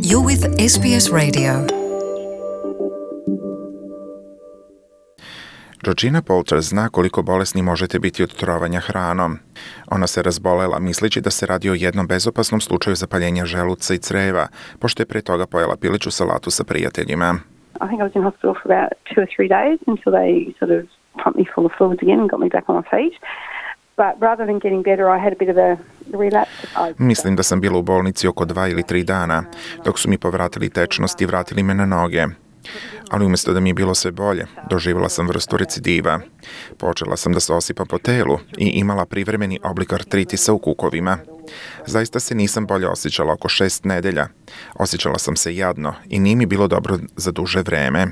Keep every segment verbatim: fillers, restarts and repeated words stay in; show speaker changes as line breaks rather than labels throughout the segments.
You're with S B S Radio.
Georgina Poulter zna koliko bolesni možete biti od trovanja hranom. Ona se razbolela misleći da se radi o jednom bezopasnom slučaju zapaljenja želuca i creva, pošto je pre toga pojela piliću salatu sa prijateljima.
I think I was in hospital for about two or three days until they sort of pumped me full of fluids again and got me back on my feet. But rather than getting better, I had a bit of a relapse.
Mislim da sam bila u bolnici oko dva ili tri dana, dok su mi povratili tečnost i vratili me na noge. Ali umjesto da mi je bilo sve bolje, doživjela sam vrstu recidiva. Počela sam da se osipam po telu i imala privremeni oblik artritisa u kukovima. Zaista se nisam bolje osjećala oko šest nedelja. Osjećala sam se jadno i nije mi bilo dobro za duže vreme.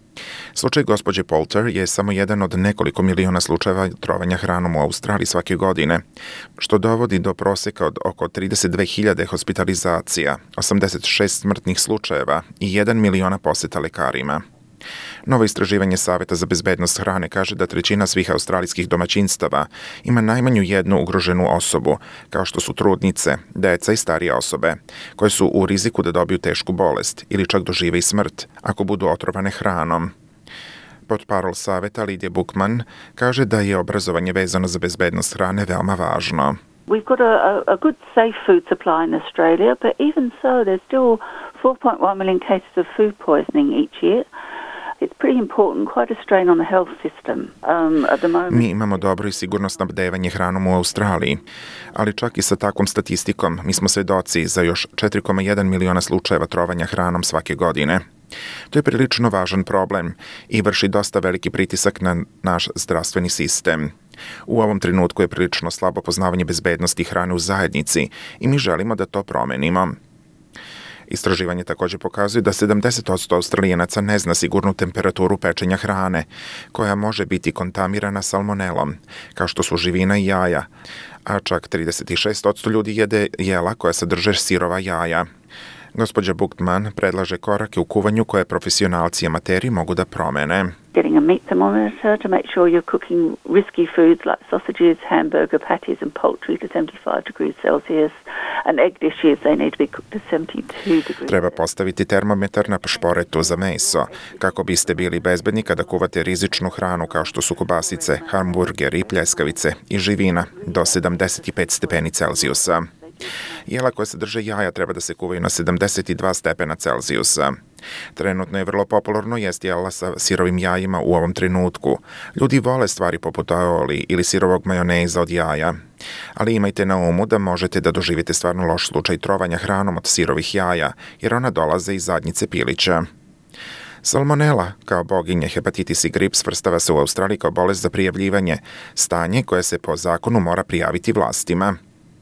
Slučaj gospođe Poulter je samo jedan od nekoliko miliona slučajeva trovanja hranom u Australiji svake godine, što dovodi do proseka od oko trideset dve hiljade hospitalizacija, osamdeset šest smrtnih slučajeva i jedan miliona poseta lekarima. Novo istraživanje Saveta za bezbednost hrane kaže da trećina svih australijskih domaćinstava ima najmanju jednu ugroženu osobu, kao što su trudnice, deca i starije osobe, koje su u riziku da dobiju tešku bolest ili čak dožive i smrt ako budu otrovane hranom. Portparol Saveta Lidija Buchman kaže da je obrazovanje vezano za bezbednost hrane veoma važno.
We've got a, a good safe food supply in Australia, but even so, there's still four point one million cases of food poisoning each year. It's pretty important, quite a strain on the health system um, at the moment.
Mi imamo dobro i sigurno snabdevanje hranom u Australiji, ali čak i sa takvom statistikom mi smo svedoci za još četiri zarez jedan miliona slučajeva trovanja hranom svake godine. To je prilično važan problem i vrši dosta veliki pritisak na naš zdravstveni sistem. U ovom trenutku je prilično slabo poznavanje bezbednosti hrane u zajednici i mi želimo da to promenimo. Istraživanje također pokazuje da sedamdeset posto Australijanaca ne zna sigurnu temperaturu pečenja hrane, koja može biti kontaminirana salmonelom, kao što su živina i jaja, a čak trideset šest posto ljudi jede jela koja sadrže sirova jaja. Gospođa Buchman predlaže korake u kuvanju koje profesionalci i amateri mogu da promene.
Getting a meat thermometer to make sure you're cooking risky foods like sausages, hamburger patties and poultry to seventy-five degrees Celsius, and egg dishes, they need to be cooked to seventy-two degrees.
Treba postaviti termometar na šporetu za meso, kako biste bili bezbedni kada kuvate rizičnu hranu kao što su kobasice, hamburgeri, pljeskavice i živina do sedamdeset pet stepeni Celzijusa. Jela koje sadrže jaja treba da se kuvaju na sedamdeset dva stepena Celzijusa. Trenutno je vrlo popularno jesti jela sa sirovim jajima u ovom trenutku. Ljudi vole stvari poput aioli ili sirovog majoneza od jaja. Ali imajte na umu da možete da doživite stvarno loš slučaj trovanja hranom od sirovih jaja, jer ona dolaze iz zadnjice pilića. Salmonela, kao boginje hepatitis i grip, svrstava se u Australiji kao bolest za prijavljivanje, stanje koje se po zakonu mora prijaviti vlastima.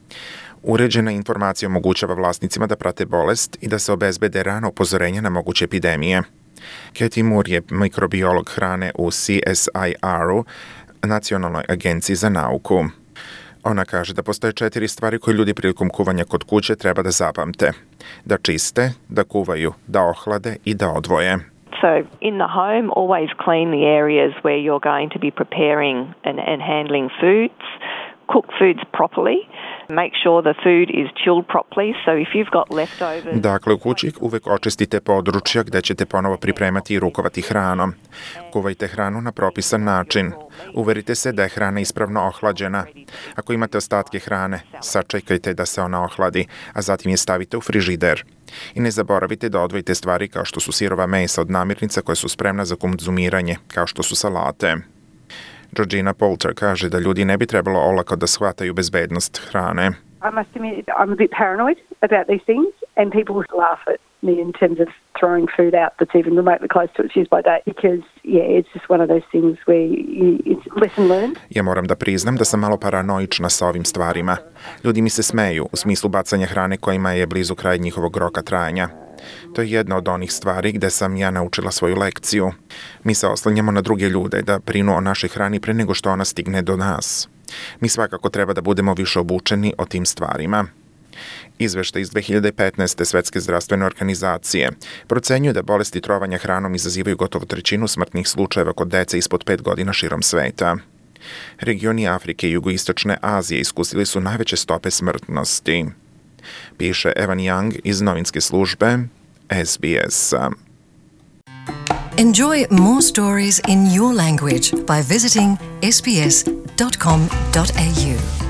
Uređena informacija omogućava vlasnicima da prate bolest i da se obezbede rano upozorenja na moguće epidemije. Katie Moore je mikrobiolog hrane u C S I R-u, Nacionalnoj agenciji za nauku. Ona kaže da postoje četiri stvari koje ljudi prilikom kuvanja kod kuće treba da zapamte. Da čiste, da kuvaju, da ohlade i da odvoje.
So in the home, always clean the areas where you're going to be preparing and, and handling foods. Cook foods properly. Make sure the food is chilled properly, so if you've got leftovers...
Dakle, u kući uvek očistite područja gde ćete ponovo pripremati i rukovati hranom. Kuvajte hranu na propisan način. Uverite se da je hrana ispravno ohlađena. Ako imate ostatke hrane, sačekajte da se ona ohladi, a zatim je stavite u frižider. I ne zaboravite da odvojite stvari kao što su sirova mesa od namirnica koje su spremna za konzumiranje, kao što su salate. Georgina Poulter kaže da ljudi ne bi trebalo olako da shvataju bezbednost hrane.
I must admit, I'm a bit paranoid about these things, and people laugh at me in terms of throwing food out that's even remotely close to its use by date, because, yeah, it's just one of those things where you, it's lesson learned.
Ja moram da priznam da sam malo paranoična sa ovim stvarima. Ljudi mi se smeju u smislu bacanja hrane kojima je blizu kraj njihovog roka trajanja. To je jedna od onih stvari gde sam ja naučila svoju lekciju. Mi se oslanjamo na druge ljude da brinu o našoj hrani pre nego što ona stigne do nas. Mi svakako treba da budemo više obučeni o tim stvarima. Izveštaj iz dve hiljade petnaeste. Svetske zdravstvene organizacije procenjuje da bolesti trovanja hranom izazivaju gotovo trećinu smrtnih slučajeva kod dece ispod pet godina širom sveta. Regioni Afrike i jugoistočne Azije iskusili su najveće stope smrtnosti, piše Evan Young iz novinske službe S B S.
Enjoy more stories in your language by visiting s b s dot com dot a u.